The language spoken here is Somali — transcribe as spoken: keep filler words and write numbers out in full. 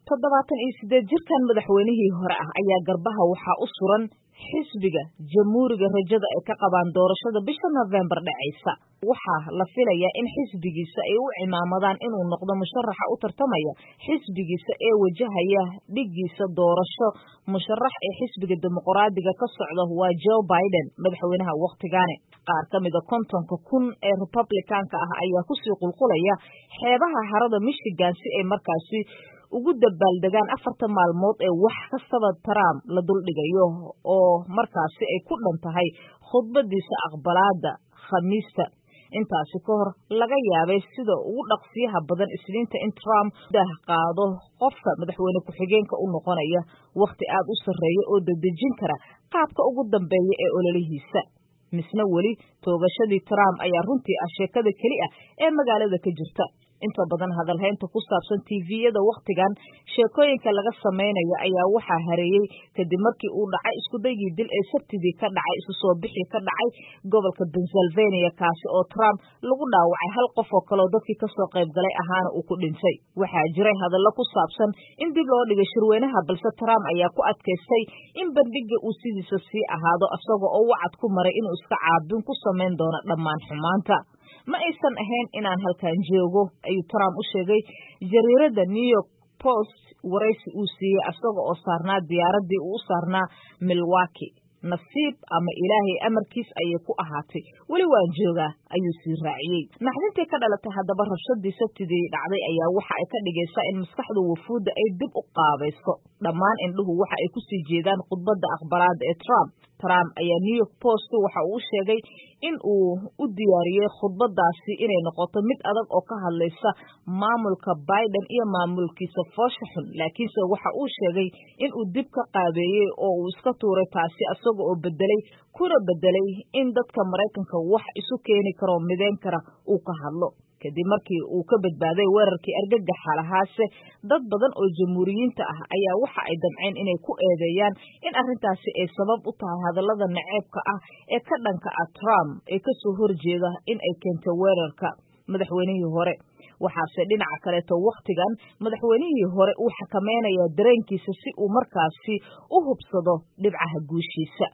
toddobaatan iyo siddeed jirkan madaxweynihii hore ah ayaa garbaha waxaa u suran xisbiga jamhuuriga rajada ay ka qabaan doorashada bisha November dhacaysa. Waxaa la filayaa in xisbigiisa ay u cimaamadaan inuu noqdo musharaxa u tartamaya xisbigiisa ee wajahaya dhigiisa doorasho. Musharax ee xisbiga dimuqraadiga ka socda waa Joe Biden, madaxweynaha waqtigaani. Qaar ka mid ah kontonka kun ee Republicanka ah ayaa ku sii qulqulaya xeebaha harada Michigan si ay markaasi ugu dabaaldegaan afarta maalmood ee wax kastaba Trump la duldhigayo oo markaasi ay ku dhan tahay khudbadiisa aqbalaada Khamiista. Intaasi ka hor laga yaabay sida ugu dhaqsiyaha badan Isniinta in Trump dah qaado qofka madaxweyne ku-xigeenka u noqonaya waqti aad u sarreeya oo dadejin kara qaabka ugu dambeeya ee ololihiisa. Misna weli toogashadii Trump ayaa runtii ah sheekada keli ah ee magaalada ka jirta. Inta badan hadalhaynta ku saabsan T V-yada waqtigan sheekooyinka laga samaynayo ayaa waxaa hareeyay kadib markii uu dhacay isku daygii dil ee Sabtidii ka dhacay isu soo bixi ka dhacay gobolka Pennsylvania kaasi oo Trump lagu dhaawacay hal qof oo kale oo dadkii ka soo qayb galay ahaana uu ku dhintay. Waxaa jiray hadallo ku saabsan in dib loo dhigay shirweynaha balse Trump ayaa ku adkaystay in bandhigga uu sidiisa sii ahaado asagoo oo wacad ku maray inuu iska caabin ku samayn doono dhammaan xumaanta. Ma aysan ahayn inaan halkan joogo, ayuu Trump u sheegay jariirada New York Post waraysi uu siiyey asaga oo saarnaa diyaaradii uu u saarnaa Milwaukee. Nasiib ama ilaahay amarkiis ayay ku ahaatay. Weli waan joogaa, ayuu sii raaciyey. Naxdintii ka dhalatay haddaba rabshadii Sabtidii dhacday ayaa waxa ay ka dhigaysaa in maskaxda wafuudda ay dib u qaabayso. Dhammaan indhuhu waxa ay ku sii jeedaan khudbadda aqbalaada ee Trump. Trump ayaa New York Post waxa uu sheegay in uu u diyaariyey khudbadaasi inay noqoto mid adag oo ka hadlaysa maamulka Biden iyo maamulkiisa foosha xun, laakiinse waxa uu sheegay in uu dib ka qaabeeyey oo uu iska tuuray taasi asaga oo bedelay kuna bedelay in dadka Mareykanka wax isu keeni karo mideyn kara uu ka hadlo. Kadib markii uu ka badbaaday weerarkii argagaxa lahaase dad badan oo jamhuuriyiinta ah ayaa waxa ay damceen inay ku eedeeyaan in arrintaasi ay sabab u tahay hadallada naceebka ah ee ka dhanka ah Trump ee ka soo horjeeda in ay keentay weerarka madaxweynihii hore. Waxaase dhinaca kaleeto waqtigan madaxweynihii hore uu xakameynaya dareenkiisa si uu markaasi u hubsado dhibcaha guushiisa.